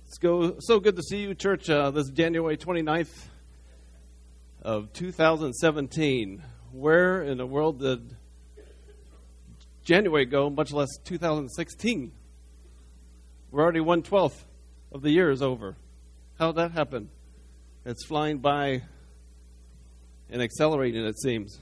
So good to see you, church. This is January 29th of 2017. Where in the world did January go, much less 2016? We're already 1/12 of the year is over. How did that happen? It's flying by and accelerating, it seems.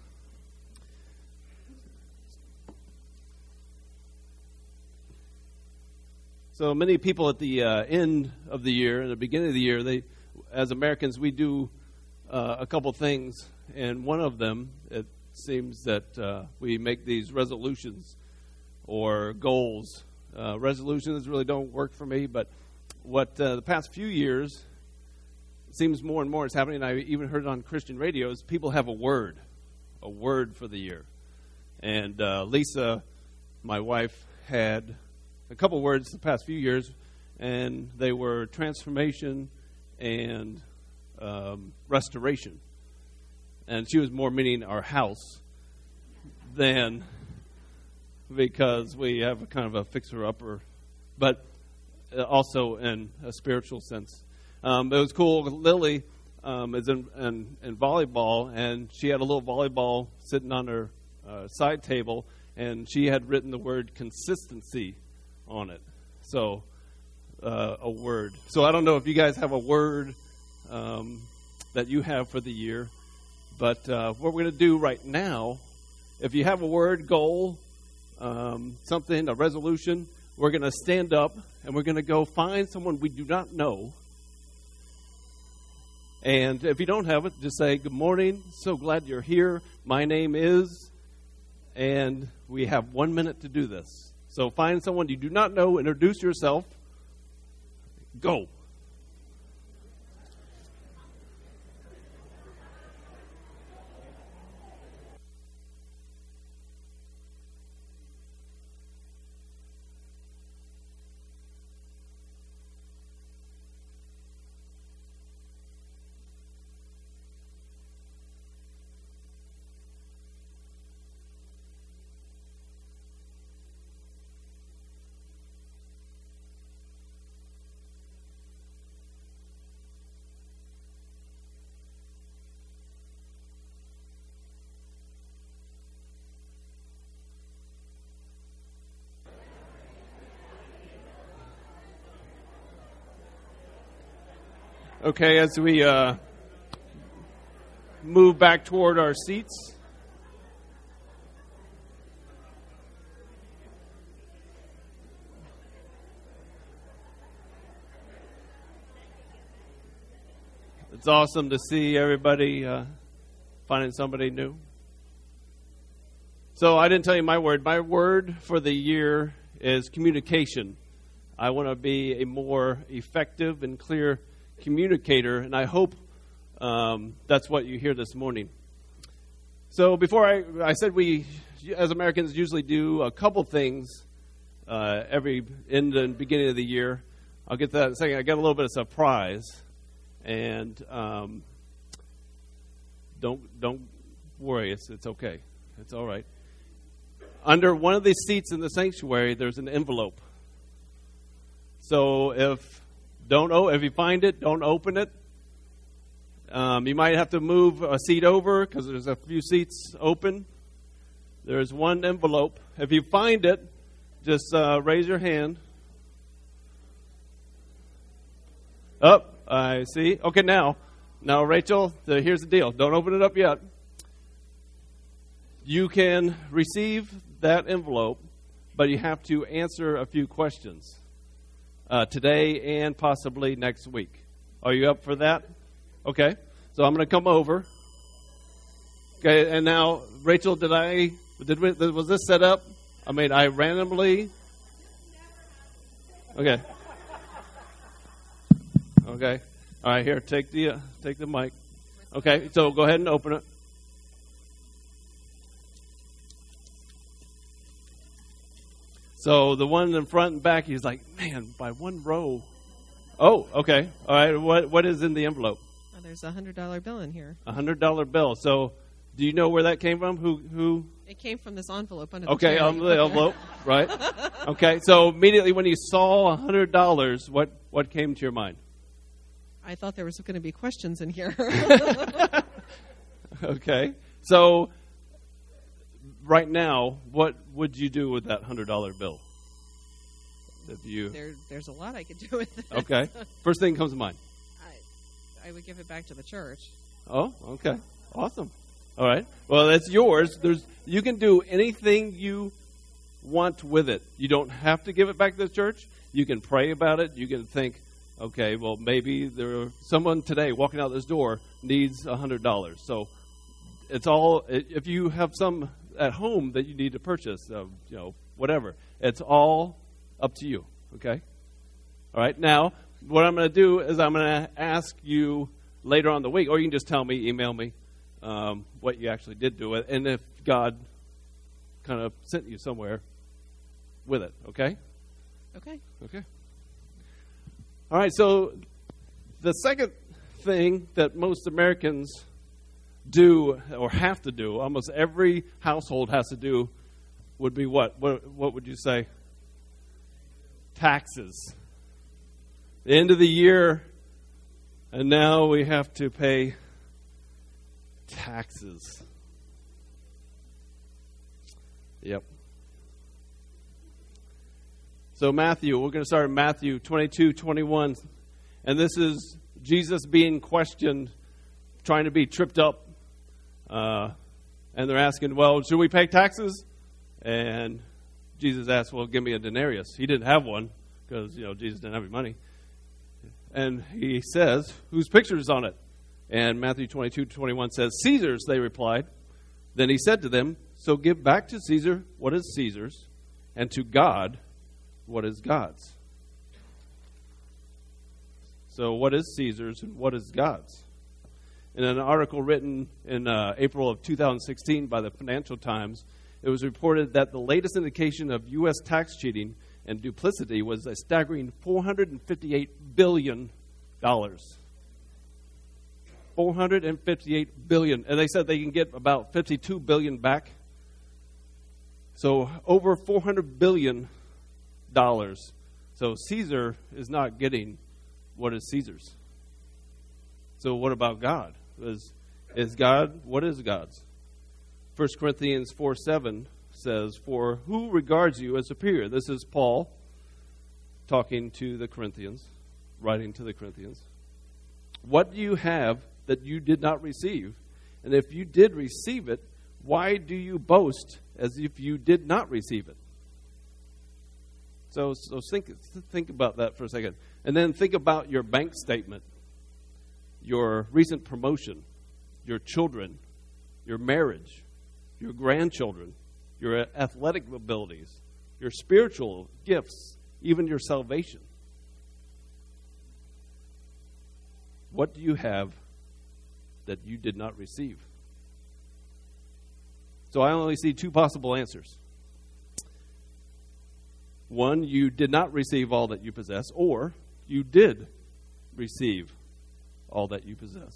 So many people at the end of the year and the beginning of the year, as Americans, we do a couple things. And one of them, it seems that we make these resolutions or goals. Resolutions really don't work for me, but what the past few years seems more and more is happening, I even heard it on Christian radio, is people have a word for the year. And Lisa, my wife, had a couple words the past few years, and they were transformation and restoration. And she was more meaning our house than because we have a kind of a fixer-upper, but also in a spiritual sense. It was cool. Lily is in volleyball, and she had a little volleyball sitting on her side table, and she had written the word consistency on it. So, a word. So I don't know if you guys have a word that you have for the year, but what we're going to do right now, if you have a word, goal, something, a resolution, we're going to stand up and we're going to go find someone we do not know. And if you don't have it, just say, "Good morning, so glad you're here. My name is," and we have 1 minute to do this. So find someone you do not know, introduce yourself, go. Okay, as we move back toward our seats, it's awesome to see everybody finding somebody new. So I didn't tell you my word. My word for the year is communication. I want to be a more effective and clear communicator, and I hope that's what you hear this morning. So before I said we, as Americans, usually do a couple things in the beginning of the year. I'll get to that in a second. I got a little bit of surprise, and don't worry, it's okay, it's all right. Under one of these seats in the sanctuary, there's an envelope. So if you find it, don't open it. You might have to move a seat over because there's a few seats open. There's one envelope. If you find it, just raise your hand. Oh, I see. Okay, now, Rachel, here's the deal. Don't open it up yet. You can receive that envelope, but you have to answer a few questions. Today and possibly next week. Are you up for that? Okay. So I'm going to come over. Okay. And now, Rachel, was this set up? I randomly. Okay. Okay. All right. Here, take the mic. Okay. So go ahead and open it. So the one in front and back, he's like, man, by one row. Oh, okay. All right. What is in the envelope? There's a $100 bill in here. $100 bill. So do you know where that came from? Who It came from this envelope under the Okay, chair. on the envelope, right? Okay, so immediately when you saw $100, what came to your mind? I thought there was going to be questions in here. Okay, so right now, what would you do with that $100 bill? If you There's a lot I could do with it. okay, first thing comes to mind. I would give it back to the church. Oh, okay, awesome. All right, well that's yours. You can do anything you want with it. You don't have to give it back to the church. You can pray about it. You can think, okay, well maybe someone today walking out this door needs $100. So it's all, if you have some at home that you need to purchase, whatever. It's all up to you, okay? All right, now, what I'm going to do is I'm going to ask you later on in the week, or you can just tell me, email me, what you actually did do it, and if God kind of sent you somewhere with it, okay? Okay. Okay. All right, so the second thing that most Americans do or have to do, almost every household has to do, would be what? What would you say? Taxes. The end of the year, and now we have to pay taxes. Yep. So Matthew, we're going to start in Matthew 22:21, and this is Jesus being questioned, trying to be tripped up. And they're asking, well, should we pay taxes? And Jesus asked, well, give me a denarius. He didn't have one because, Jesus didn't have any money. And he says, whose picture is on it? And Matthew 22:21 says, Caesar's, they replied. Then he said to them, so give back to Caesar what is Caesar's, and to God what is God's. So what is Caesar's and what is God's? In an article written in April of 2016 by the Financial Times, it was reported that the latest indication of U.S. tax cheating and duplicity was a staggering $458 billion. $458 billion. And they said they can get about $52 billion back. So over $400 billion. So Caesar is not getting what is Caesar's. So what about God? Is God, what is God's? 1 Corinthians 4:7 says, for who regards you as superior? This is Paul talking to the Corinthians, writing to the Corinthians. What do you have that you did not receive? And if you did receive it, why do you boast as if you did not receive it? So think about that for a second. And then think about your bank statement, your recent promotion, your children, your marriage, your grandchildren, your athletic abilities, your spiritual gifts, even your salvation. What do you have that you did not receive? So I only see two possible answers. One, you did not receive all that you possess, or you did receive all that you possess.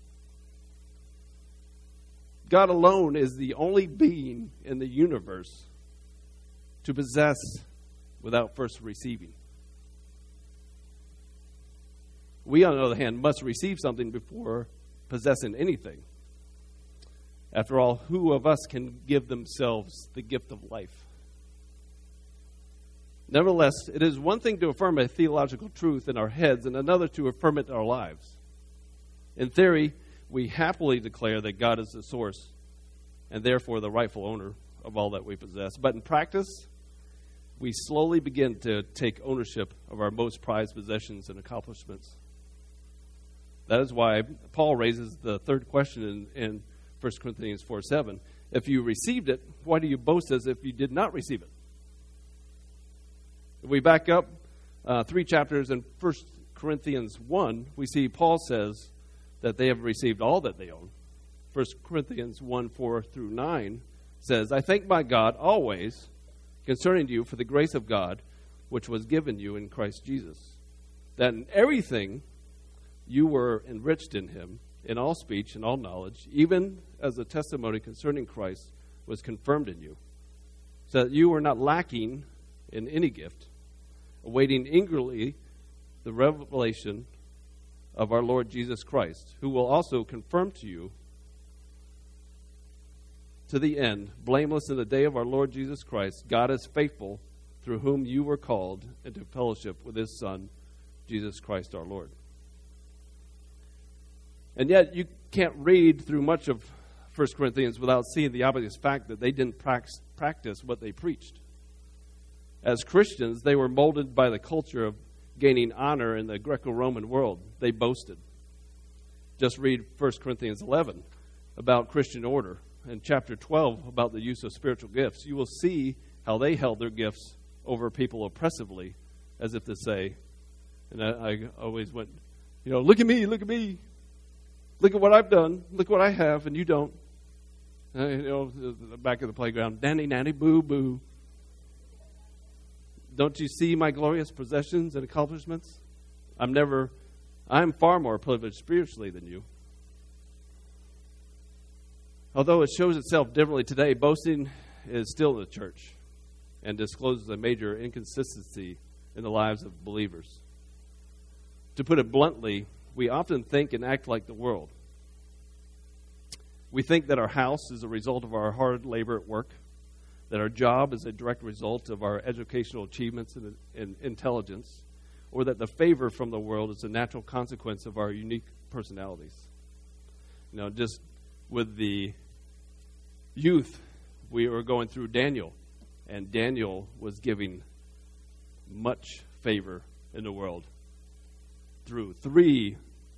God alone is the only being in the universe to possess without first receiving. We, on the other hand, must receive something before possessing anything. After all, who of us can give themselves the gift of life? Nevertheless, it is one thing to affirm a theological truth in our heads and another to affirm it in our lives. In theory, we happily declare that God is the source and therefore the rightful owner of all that we possess. But in practice, we slowly begin to take ownership of our most prized possessions and accomplishments. That is why Paul raises the third question in 1 Corinthians 4:7. If you received it, why do you boast as if you did not receive it? If we back up 3 chapters in 1 Corinthians 1, we see Paul says that they have received all that they own. 1 Corinthians 1:4-9 says, I thank my God always concerning you for the grace of God which was given you in Christ Jesus, that in everything you were enriched in him, in all speech and all knowledge, even as the testimony concerning Christ was confirmed in you, so that you were not lacking in any gift, awaiting eagerly the revelation of our Lord Jesus Christ, who will also confirm to you to the end, blameless in the day of our Lord Jesus Christ. God is faithful, through whom you were called into fellowship with his Son, Jesus Christ our Lord. And yet you can't read through much of 1 Corinthians without seeing the obvious fact that they didn't practice what they preached. As Christians, they were molded by the culture of gaining honor in the Greco-Roman world. They boasted. Just read 1 Corinthians 11 about Christian order and chapter 12 about the use of spiritual gifts. You will see how they held their gifts over people oppressively, as if to say, and I always went, look at me, look at me. Look at what I've done. Look what I have, and you don't. Back at the playground, nanny, nanny, boo, boo. Don't you see my glorious possessions and accomplishments? I'm far more privileged spiritually than you. Although it shows itself differently today, boasting is still in the church and discloses a major inconsistency in the lives of believers. To put it bluntly, we often think and act like the world. We think that our house is a result of our hard labor at work, that our job is a direct result of our educational achievements and intelligence, or that the favor from the world is a natural consequence of our unique personalities. Just with the youth, we were going through Daniel, and Daniel was giving much favor in the world through 4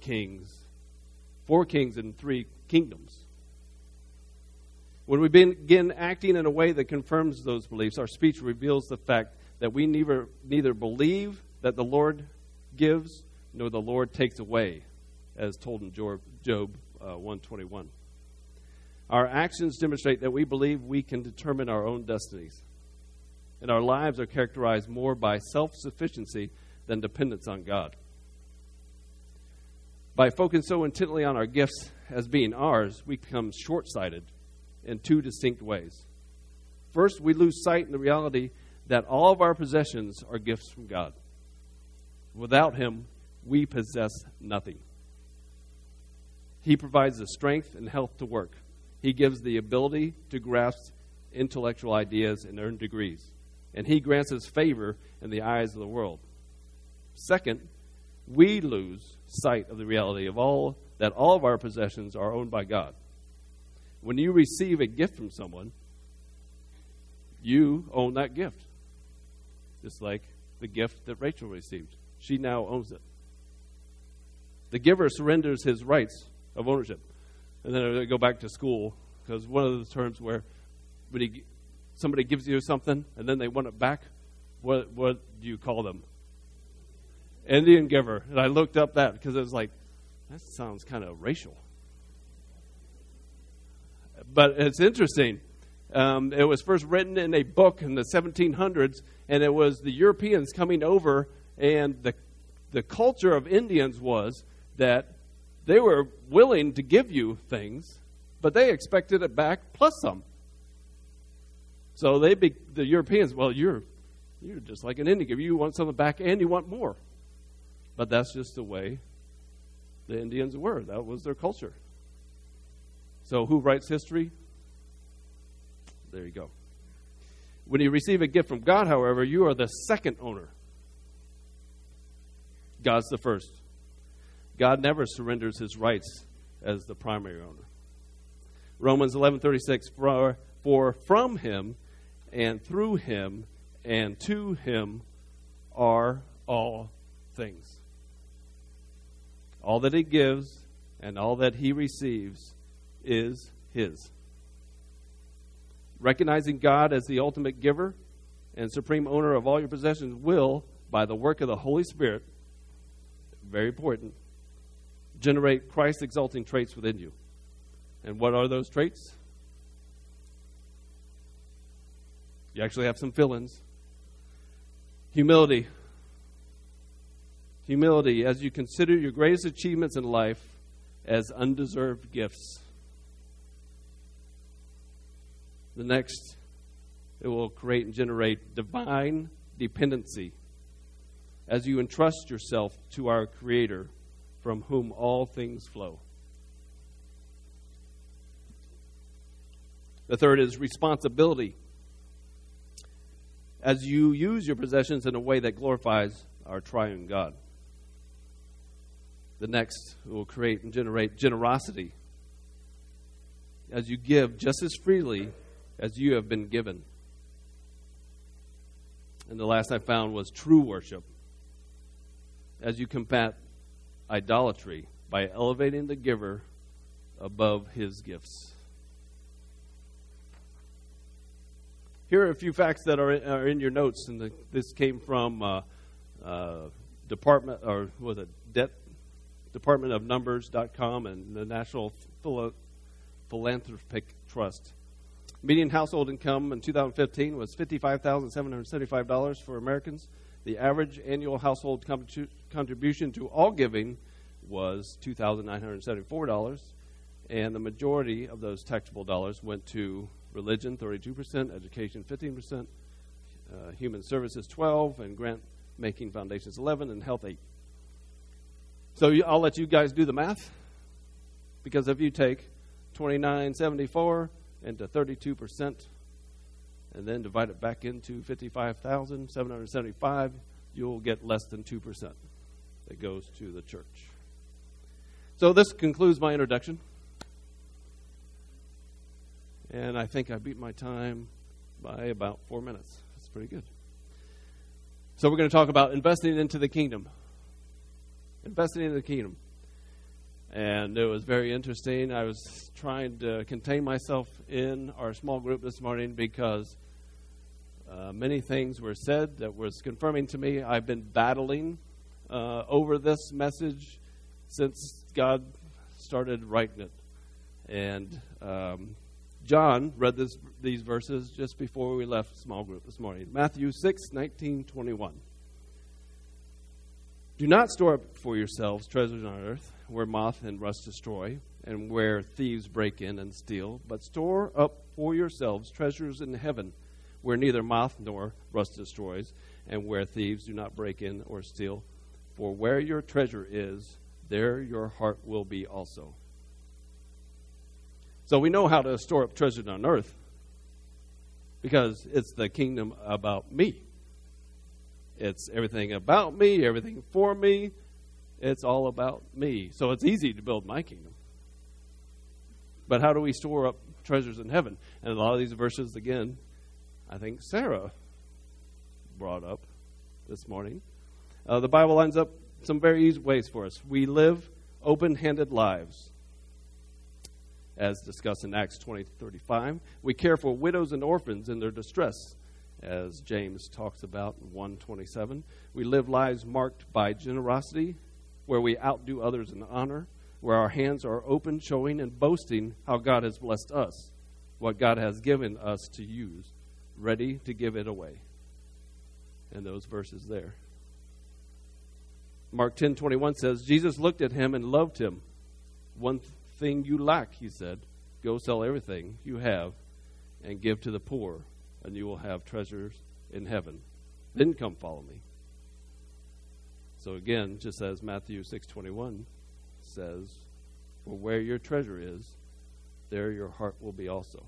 kings and 3 kingdoms. When we begin acting in a way that confirms those beliefs, our speech reveals the fact that we neither believe that the Lord gives nor the Lord takes away, as told in Job 1:21. Our actions demonstrate that we believe we can determine our own destinies, and our lives are characterized more by self-sufficiency than dependence on God. By focusing so intently on our gifts as being ours, we become short-sighted in 2 distinct ways. First, we lose sight in the reality that all of our possessions are gifts from God. Without him, we possess nothing. He provides the strength and health to work. He gives the ability to grasp intellectual ideas and earn degrees. And he grants us favor in the eyes of the world. Second, we lose sight of the reality of all of our possessions are owned by God. When you receive a gift from someone, you own that gift. Just like the gift that Rachel received. She now owns it. The giver surrenders his rights of ownership. And then I go back to school, because one of the terms where when somebody gives you something and then they want it back, what do you call them? Indian giver. And I looked up that because it was like, that sounds kind of racial. But it's interesting. It was first written in a book in the 1700s, and it was the Europeans coming over, and the culture of Indians was that they were willing to give you things, but they expected it back plus some. So the Europeans, well, you're just like an Indian giver. You want something back and you want more. But that's just the way the Indians were. That was their culture. So who writes history? There you go. When you receive a gift from God, however, you are the second owner. God's the first. God never surrenders his rights as the primary owner. Romans 11:36, for from him and through him and to him are all things. All that he gives and all that he receives is his. Recognizing God as the ultimate giver and supreme owner of all your possessions will, by the work of the Holy Spirit, very important, generate Christ-exalting traits within you. And what are those traits? You actually have some fill-ins. Humility. Humility as you consider your greatest achievements in life as undeserved gifts. The next, it will create and generate divine dependency as you entrust yourself to our Creator, from whom all things flow. The third is responsibility, as you use your possessions in a way that glorifies our triune God. The next will create and generate generosity, as you give just as freely as you have been given. And the last I found was true worship, as you combat idolatry by elevating the giver above his gifts. Here are a few facts that are in your notes, and this came from departmentofnumbers.com and the National Philanthropic Trust. Median household income in 2015 was $55,775 for Americans. The average annual household contribution to all giving was $2,974, and the majority of those taxable dollars went to religion, 32%, education, 15%, human services, 12%, and grant-making foundations, 11%, and health, 8%. So I'll let you guys do the math, because if you take $2,974 into 32%, and then divide it back into $55,775, you'll get less than 2% that goes to the church. So this concludes my introduction. And I think I beat my time by about 4 minutes. That's pretty good. So we're going to talk about investing into the kingdom. Investing into the kingdom. And it was very interesting. I was trying to contain myself in our small group this morning because many things were said that was confirming to me. I've been battling over this message since God started writing it. And John read these verses just before we left small group this morning. Matthew 6:19-21. Do not store up for yourselves treasures on earth, where moth and rust destroy, and where thieves break in and steal, but store up for yourselves treasures in heaven, where neither moth nor rust destroys, and where thieves do not break in or steal. For where your treasure is, there your heart will be also. So we know how to store up treasures on earth, because it's the kingdom about me. It's everything about me, everything for me. It's all about me. So it's easy to build my kingdom. But how do we store up treasures in heaven? And a lot of these verses, again, I think Sarah brought up this morning. The Bible lines up some very easy ways for us. We live open-handed lives, as discussed in Acts 20:35. We care for widows and orphans in their distress, as James talks about in 1:27. We live lives marked by generosity, where we outdo others in honor, where our hands are open, showing and boasting how God has blessed us, what God has given us to use, ready to give it away. And those verses there. Mark 10:21 says, Jesus looked at him and loved him. One thing you lack, he said, go sell everything you have and give to the poor, and you will have treasures in heaven. Then come follow me. So again, just as Matthew 6:21 says, for where your treasure is, there your heart will be also.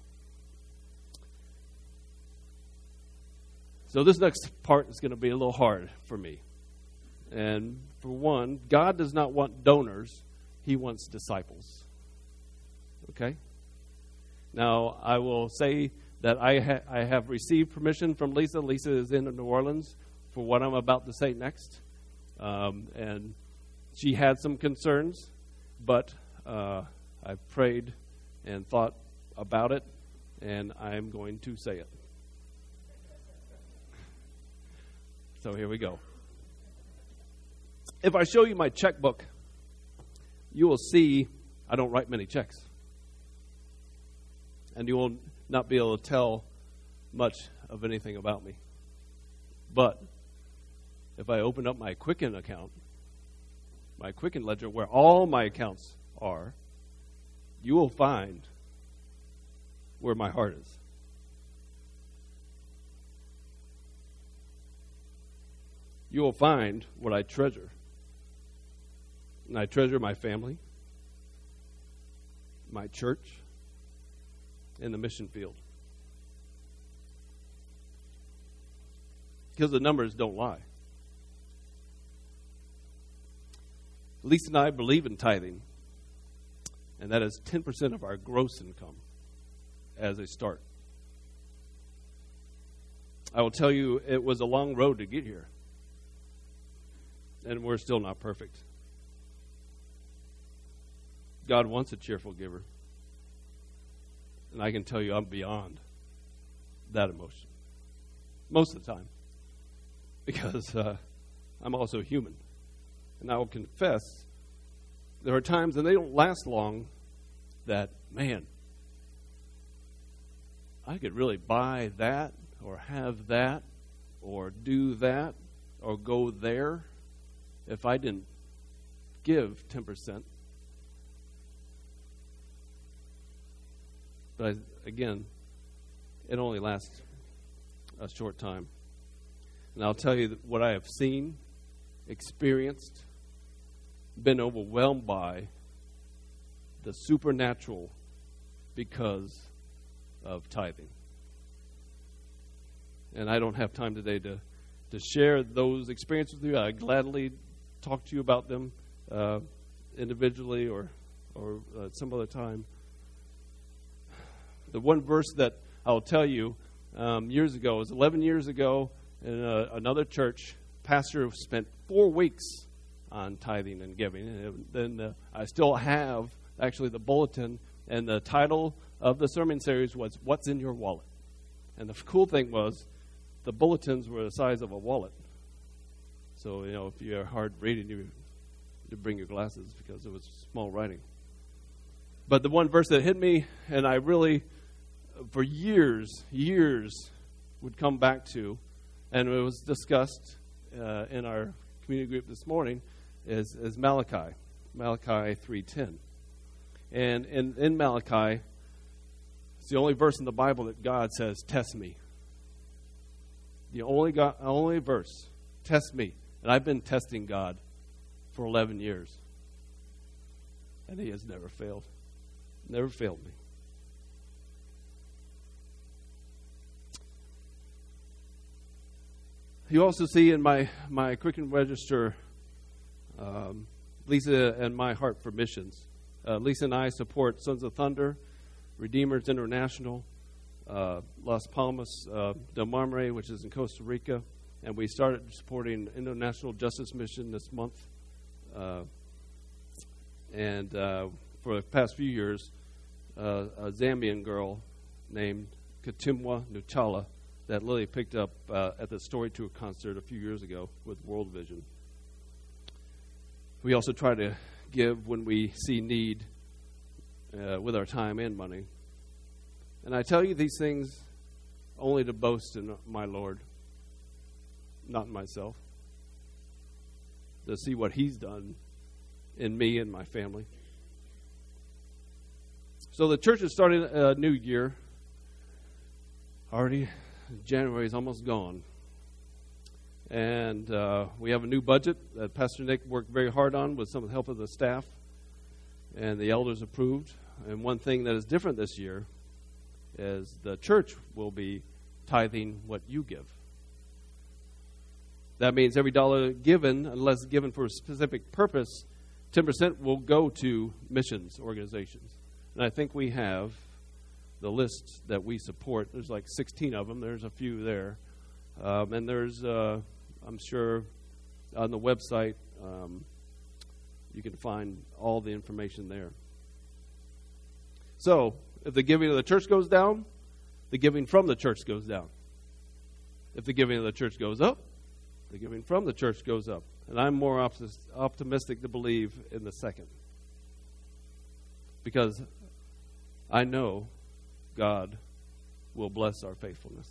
So this next part is going to be a little hard for me. And for one, God does not want donors. He wants disciples. Okay? Now, I will say that I have received permission from Lisa. Lisa is in New Orleans for what I'm about to say next. And she had some concerns, but I prayed and thought about it, and I'm going to say it. So here we go. If I show you my checkbook, you will see I don't write many checks. And you will not be able to tell much of anything about me. But if I open up my Quicken account, my Quicken ledger, where all my accounts are, you will find where my heart is. you will find what I treasure. And I treasure my family, my church, and the mission field. Because the numbers don't lie. Lisa and I believe in tithing, and that is 10% of our gross income as a start. I will tell you, it was a long road to get here, and we're still not perfect. God wants a cheerful giver, and I can tell you I'm beyond that emotion most of the time, because I'm also human. And I will confess, there are times, and they don't last long, that, man, I could really buy that or have that or do that or go there if I didn't give 10%. But again, it only lasts a short time. And I'll tell you what I have seen, experienced, been overwhelmed by the supernatural because of tithing. And I don't have time today to share those experiences with you. I gladly talk to you about them individually or some other time. The one verse that I'll tell you years ago, it was 11 years ago in another church. Pastor spent 4 weeks on tithing and giving. And then I still have actually the bulletin, and the title of the sermon series was "What's in Your Wallet?" And the cool thing was the bulletins were the size of a wallet. So, if you're hard reading, you bring your glasses because it was small writing. But the one verse that hit me, and I really, for years, would come back to, and it was discussed in our community group this morning, is Malachi 3:10. And in Malachi, it's the only verse in the Bible that God says, "Test me." The only verse, "Test me." And I've been testing God for 11 years. And He has never failed. Never failed me. You also see in my curriculum register, Lisa and my heart for missions. Lisa and I support Sons of Thunder, Redeemers International, Las Palmas del Mar, which is in Costa Rica, and we started supporting International Justice Mission this month. And for the past few years, a Zambian girl named Katimwa Nuchala that Lily picked up at the Story Tour concert a few years ago with World Vision. We also try to give when we see need with our time and money. And I tell you these things only to boast in my Lord, not in myself, to see what He's done in me and my family. So the church is starting a new year. Already January is almost gone. And we have a new budget that Pastor Nick worked very hard on with some of the help of the staff. And the elders approved. And one thing that is different this year is the church will be tithing what you give. That means every dollar given, unless given for a specific purpose, 10% will go to missions organizations. And I think we have the list that we support. There's like 16 of them. There's a few there. And there's, I'm sure, on the website, you can find all the information there. So, if the giving of the church goes down, the giving from the church goes down. If the giving of the church goes up, the giving from the church goes up. And I'm more optimistic to believe in the second. Because I know God will bless our faithfulness.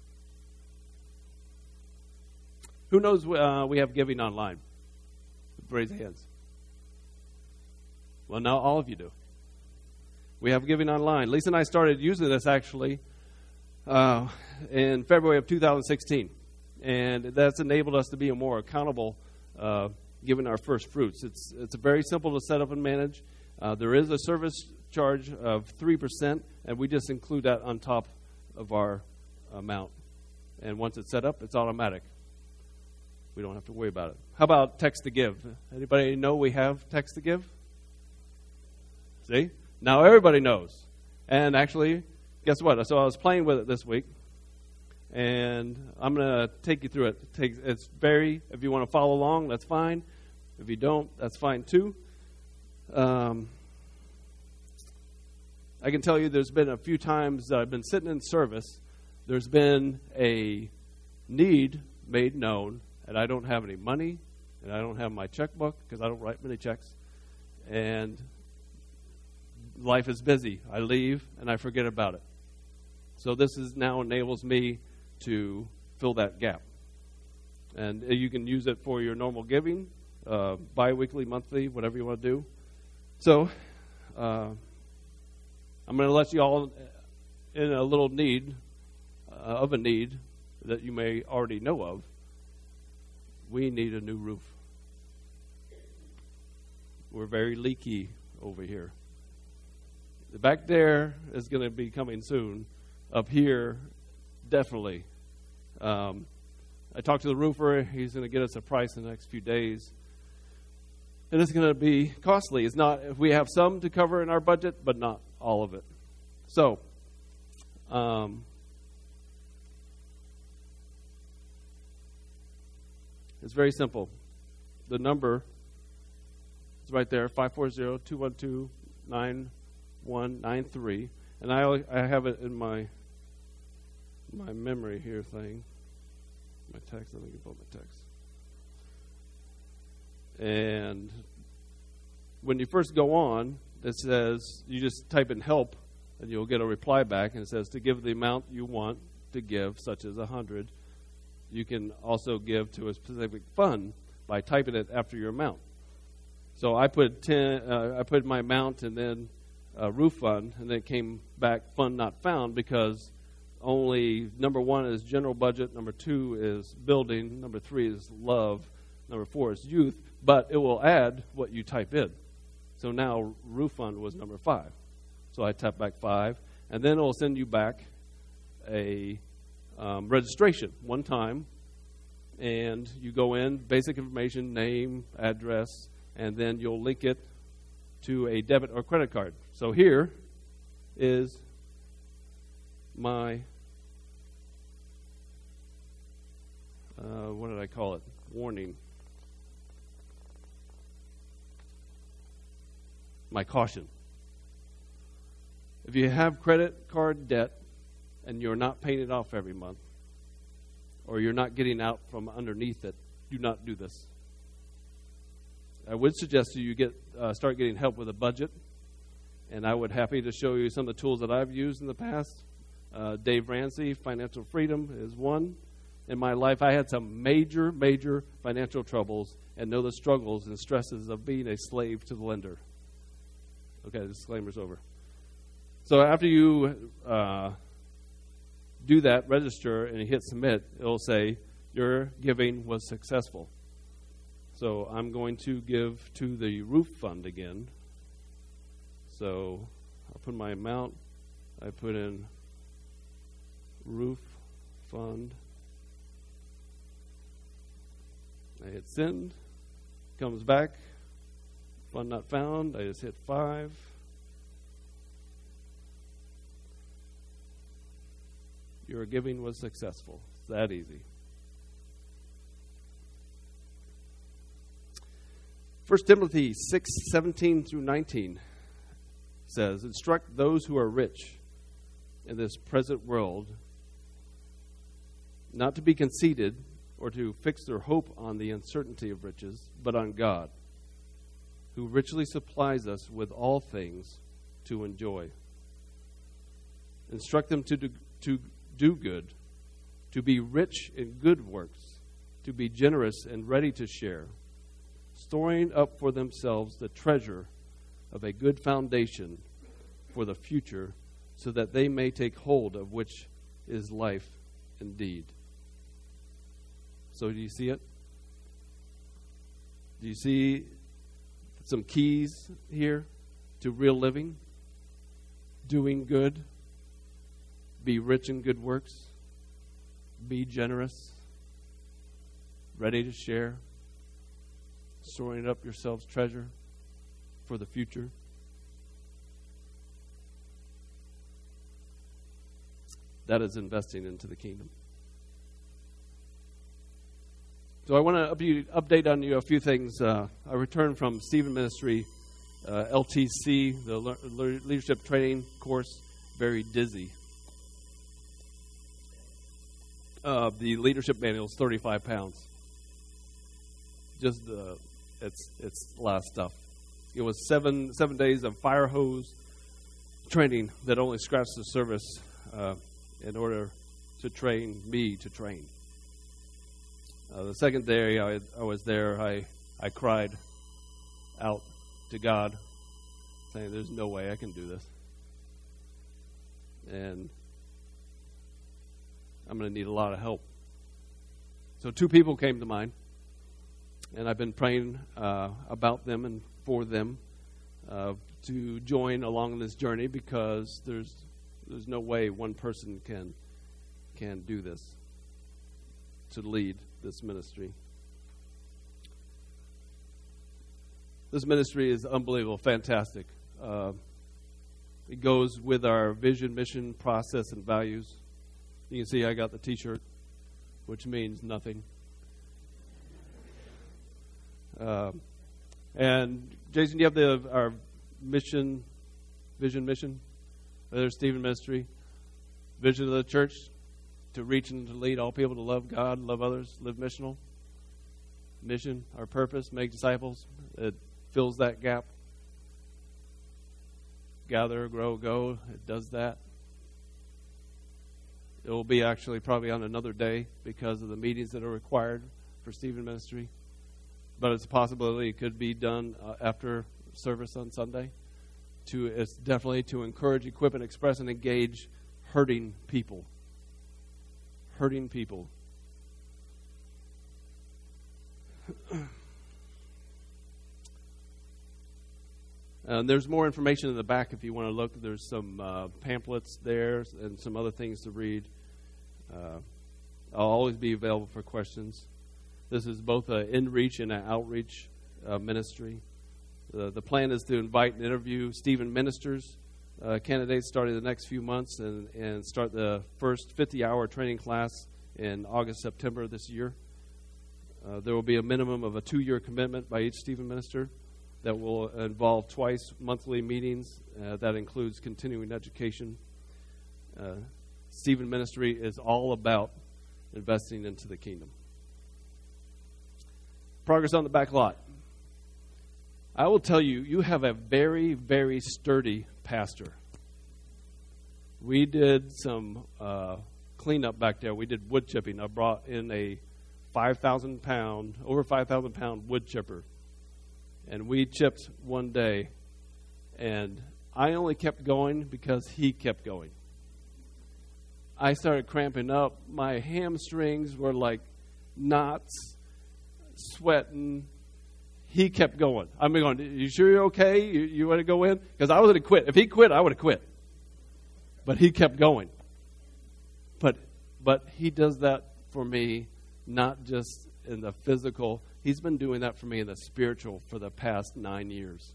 Who knows we have giving online? Raise your hands. Well, now all of you do. We have giving online. Lisa and I started using this actually in February of 2016. And that's enabled us to be more accountable giving our first fruits. It's very simple to set up and manage. There is a service charge of 3%, and we just include that on top of our amount. And once it's set up, it's automatic. We don't have to worry about it. How about text to give? Anybody know we have text to give? See? Now everybody knows. And actually, guess what? So I was playing with it this week, and I'm going to take you through it. It's if you want to follow along, that's fine. If you don't, that's fine too. I can tell you there's been a few times that I've been sitting in service. There's been a need made known, and I don't have any money, and I don't have my checkbook because I don't write many checks. And life is busy. I leave, and I forget about it. So this now enables me to fill that gap. And you can use it for your normal giving, bi-weekly, monthly, whatever you want to do. So I'm going to let you all in a little need, of a need that you may already know of. We need a new roof. We're very leaky over here. The back there is going to be coming soon. Up here, definitely. I talked to the roofer. He's going to get us a price in the next few days. And it's going to be costly. It's not. We have some to cover in our budget, but not all of it. So, it's very simple. The number is right there, 540-212-9193. And I have it in my memory here thing. My text. Let me get my text. And when you first go on, it says, you just type in help, and you'll get a reply back, and it says to give the amount you want to give, such as 100. You can also give to a specific fund by typing it after your amount. So I put 10. I put my amount and then roof fund, and then it came back fund not found because only number 1 is general budget, number 2 is building, number 3 is love, number 4 is youth. But it will add what you type in. So now roof fund was number 5. So I tap back 5, and then it will send you back a registration one time, and you go in, basic information, name, address, and then you'll link it to a debit or credit card. So here is my, what did I call it? Warning. My caution. If you have credit card debt and you're not paying it off every month, or you're not getting out from underneath it, do not do this. I would suggest you start getting help with a budget, and I would happy to show you some of the tools that I've used in the past. Dave Ramsey, Financial Freedom, is one. In my life, I had some major financial troubles and know the struggles and stresses of being a slave to the lender. Okay, the disclaimer's over. So after you do that, register, and you hit submit, it'll say your giving was successful. So I'm going to give to the roof fund again. So I'll put my amount. I put in roof fund. I hit send. Comes back. Fund not found. I just hit 5. Your giving was successful. It's that easy. 1 Timothy 6:17 through 19 says, instruct those who are rich in this present world not to be conceited or to fix their hope on the uncertainty of riches, but on God, who richly supplies us with all things to enjoy. Instruct them to do good, to be rich in good works, to be generous and ready to share, storing up for themselves the treasure of a good foundation for the future, so that they may take hold of which is life indeed. So do you see it? Do you see some keys here to real living? Doing good. Be rich in good works. Be generous. Ready to share. Storing up yourselves treasure for the future. That is investing into the kingdom. So I want to update on you a few things. I returned from Stephen Ministry, LTC, the leadership training course, very dizzy. The leadership manual is 35 pounds. Just it's a lot of stuff. It was seven days of fire hose training that only scratched the surface in order to train me to train. The second day I was there, I cried out to God, saying, "There's no way I can do this, and I'm going to need a lot of help." So 2 people came to mind, and I've been praying about them and for them to join along this journey, because there's no way one person can do this, to lead this ministry. This ministry is unbelievable, fantastic. It goes with our vision, mission, process, and values. You can see I got the T-shirt, which means nothing. And Jason, do you have our mission, vision, mission? There's Stephen Ministry. Vision of the church: to reach and to lead all people to love God, love others, live missional. Mission, our purpose: make disciples. It fills that gap. Gather, grow, go. It does that. It will be actually probably on another day because of the meetings that are required for Stephen Ministry. But it's a possibility it could be done after service on Sunday. It's definitely to encourage, equip, and express and engage hurting people. Hurting people. There's more information in the back if you want to look. There's some pamphlets there and some other things to read. I'll always be available for questions. This is both an in-reach and an outreach ministry. The plan is to invite and interview Stephen ministers, candidates starting the next few months, and start the first 50-hour training class in August, September this year. There will be a minimum of a 2-year commitment by each Stephen minister that will involve twice monthly meetings. That includes continuing education. Stephen Ministry is all about investing into the kingdom. Progress on the back lot. I will tell you, you have a very, very sturdy pastor. We did some cleanup back there. We did wood chipping. I brought in a over 5,000 pound wood chipper. And we chipped one day. And I only kept going because he kept going. I started cramping up. My hamstrings were like knots, sweating. He kept going. I'm going, "You sure you're okay? You want to go in?" Because I was going to quit. If he quit, I would have quit. But he kept going. But he does that for me, not just in the physical. He's been doing that for me in the spiritual for the past 9 years.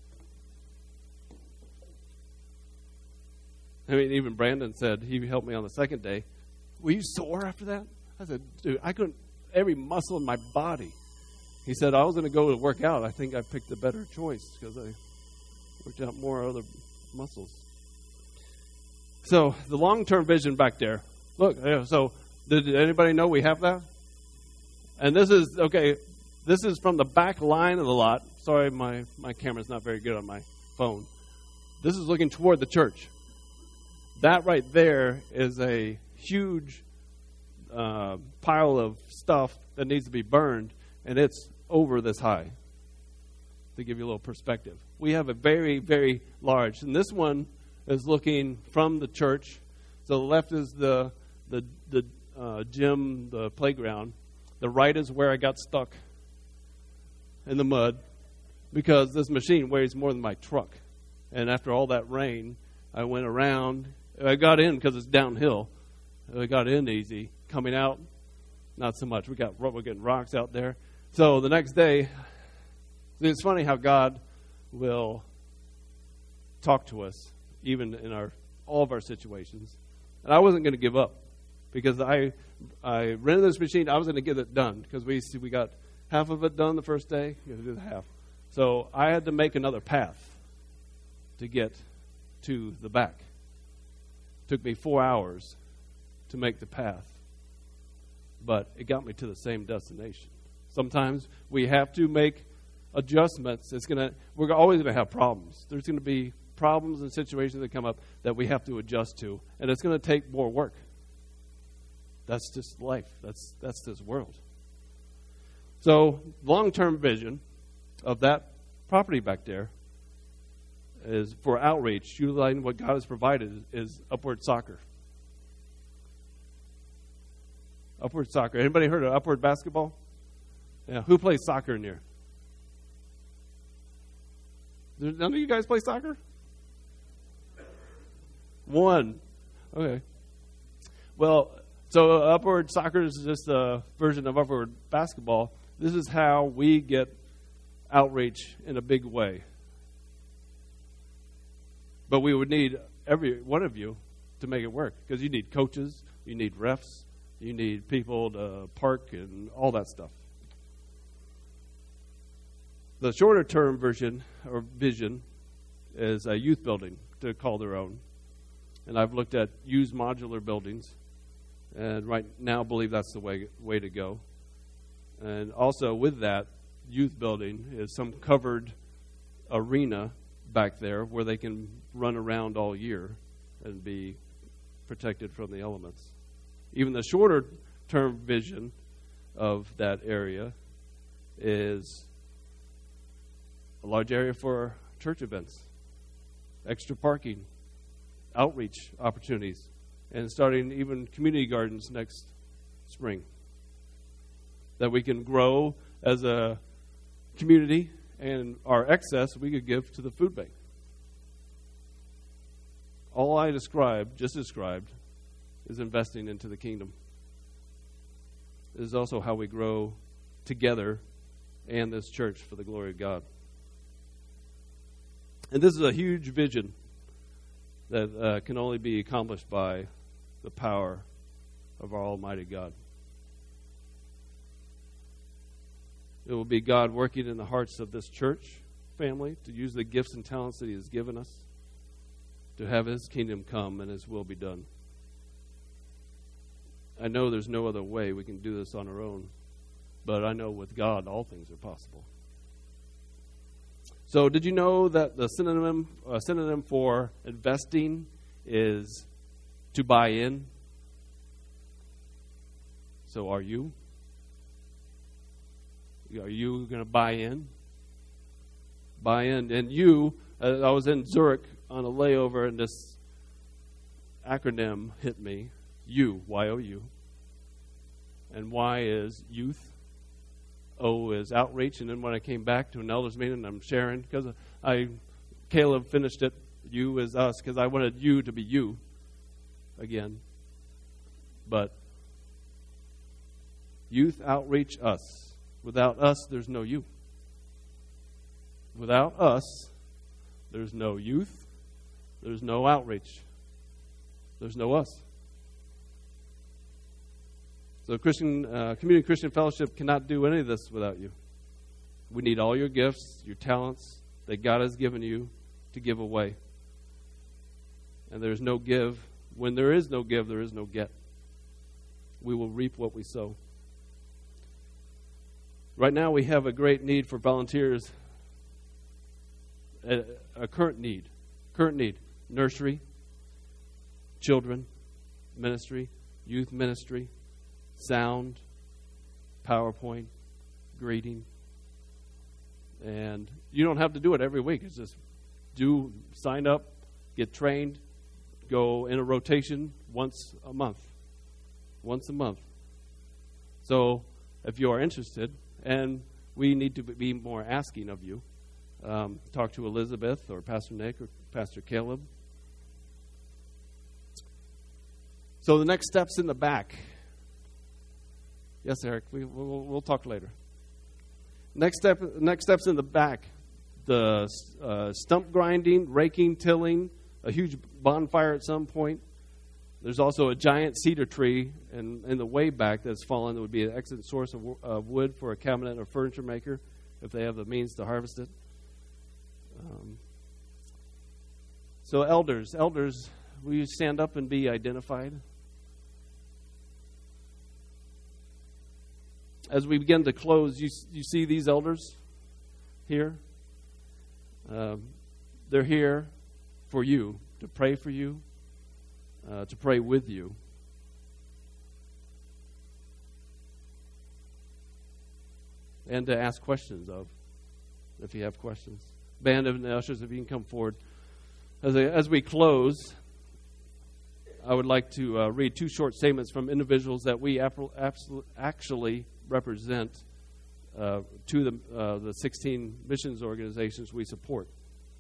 I mean, even Brandon said, he helped me on the second day, "Were you sore after that?" I said, "Dude, I couldn't, every muscle in my body." He said, "I was going to go to work out. I think I picked a better choice because I worked out more other muscles." So the long-term vision back there. Look, so did anybody know we have that? And this is, okay, this is from the back line of the lot. Sorry, my camera's not very good on my phone. This is looking toward the church. That right there is a huge pile of stuff that needs to be burned, and it's over this high, to give you a little perspective. We have a very, very large, and this one is looking from the church. So the left is the gym, the playground. The right is where I got stuck in the mud because this machine weighs more than my truck. And after all that rain, I went around. I got in because it's downhill. I got in easy. Coming out, not so much. We're getting rocks out there. So the next day, it's funny how God will talk to us, even in all of our situations. And I wasn't going to give up because I rented this machine. I was going to get it done because we got half of it done the first day. You got to do the half. So I had to make another path to get to the back. It took me 4 hours to make the path, but it got me to the same destination. Sometimes we have to make adjustments. We're always going to have problems. There's going to be problems and situations that come up that we have to adjust to, and it's going to take more work. That's just life. That's this world. So, long-term vision of that property back there is for outreach, utilizing what God has provided, is Upward Soccer. Upward Soccer. Anybody heard of Upward Basketball? Yeah. Who plays soccer in here? None of you guys play soccer? One. Okay. Well, so Upward Soccer is just a version of Upward Basketball. This is how we get outreach in a big way. But we would need every one of you to make it work because you need coaches, you need refs, you need people to park and all that stuff. The shorter term version or vision is a youth building to call their own. And I've looked at used modular buildings and right now believe that's the way to go. And also with that youth building is some covered arena back there where they can run around all year and be protected from the elements. Even the shorter term vision of that area is a large area for church events, extra parking, outreach opportunities, and starting even community gardens next spring. That we can grow as a community, and our excess we could give to the food bank. All I just described, is investing into the kingdom. It is also how we grow together and this church for the glory of God. And this is a huge vision that can only be accomplished by the power of our Almighty God. It will be God working in the hearts of this church family to use the gifts and talents that He has given us to have His kingdom come and His will be done. I know there's no other way we can do this on our own, but I know with God all things are possible. So did you know that the synonym for investing is to buy in? So are you? Are you going to buy in? Buy in. And I was in Zurich on a layover and this acronym hit me. U, Y-O-U. And Y is youth. O is outreach. And then when I came back to an elders meeting, I'm sharing because Caleb finished it. U is us because I wanted you to be you again. But youth, outreach, us. Without us, there's no you. Without us, there's no youth. There's no outreach. There's no us. So Community Christian Fellowship cannot do any of this without you. We need all your gifts, your talents that God has given you to give away. And there's no give. When there is no give, there is no get. We will reap what we sow. Right now we have a great need for volunteers, a current need. Nursery, children, ministry, youth ministry, sound, PowerPoint, greeting. And you don't have to do it every week. It's just sign up, get trained, go in a rotation once a month. So if you are interested, and we need to be more asking of you, talk to Elizabeth or Pastor Nick or Pastor Caleb. So the next step's in the back. Yes, Eric, we'll talk later. Next step's in the back. The stump grinding, raking, tilling, a huge bonfire at some point. There's also a giant cedar tree in the way back that's fallen that would be an excellent source of wood for a cabinet or furniture maker if they have the means to harvest it. So elders, will you stand up and be identified? As we begin to close, you see these elders here? They're here for you, to pray for you, to pray with you. And to ask questions of, if you have questions. Band of ushers, if you can come forward. As we close, I would like to read two short statements from individuals that we actually represent to the 16 missions organizations we support.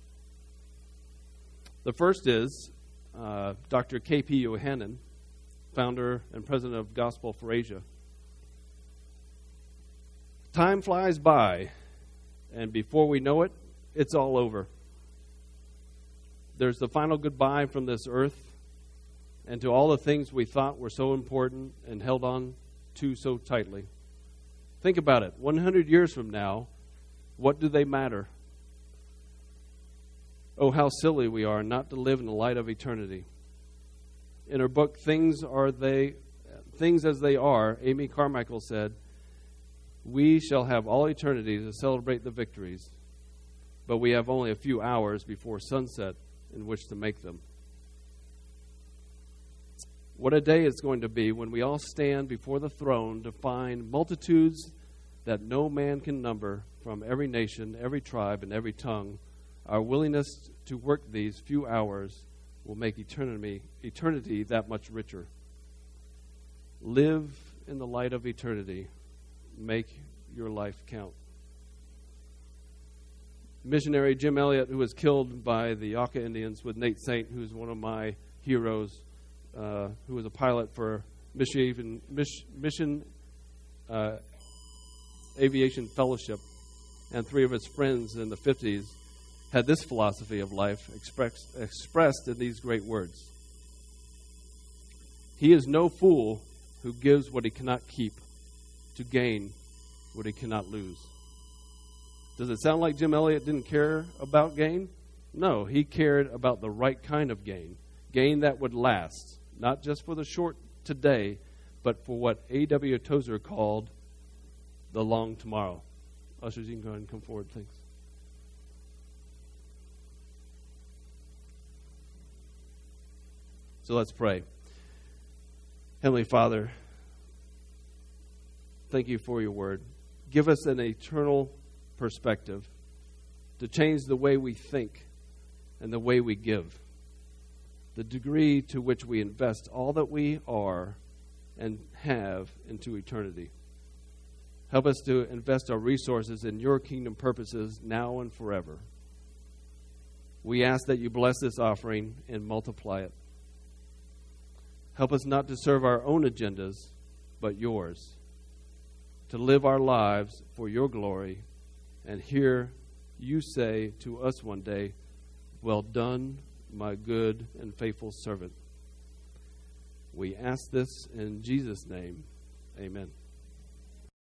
The first is Dr. K.P. Yohannan, founder and president of Gospel for Asia. Time flies by, and before we know it, it's all over. There's the final goodbye from this earth and to all the things we thought were so important and held on to so tightly. Think about it. 100 years from now, what do they matter? Oh, how silly we are not to live in the light of eternity. In her book, Things as They Are, Amy Carmichael said, "We shall have all eternity to celebrate the victories, but we have only a few hours before sunset in which to make them." What a day it's going to be when we all stand before the throne to find multitudes that no man can number from every nation, every tribe, and every tongue. Our willingness to work these few hours will make eternity that much richer. Live in the light of eternity. Make your life count. Missionary Jim Elliot, who was killed by the Auca Indians with Nate Saint, who's one of my heroes, who was a pilot for Mission Aviation Fellowship, and three of his friends in the 50s, had this philosophy of life expressed in these great words. He is no fool who gives what he cannot keep to gain what he cannot lose. Does it sound like Jim Elliot didn't care about gain? No, he cared about the right kind of gain. Gain that would last, not just for the short today, but for what A.W. Tozer called the long tomorrow. Ushers, you can go ahead and come forward, thanks. So let's pray. Heavenly Father, thank you for your word. Give us an eternal perspective to change the way we think and the way we give, the degree to which we invest all that we are and have into eternity. Help us to invest our resources in your kingdom purposes now and forever. We ask that you bless this offering and multiply it. Help us not to serve our own agendas, but yours, to live our lives for your glory and hear you say to us one day, "Well done, my good and faithful servant." We ask this in Jesus' name. Amen.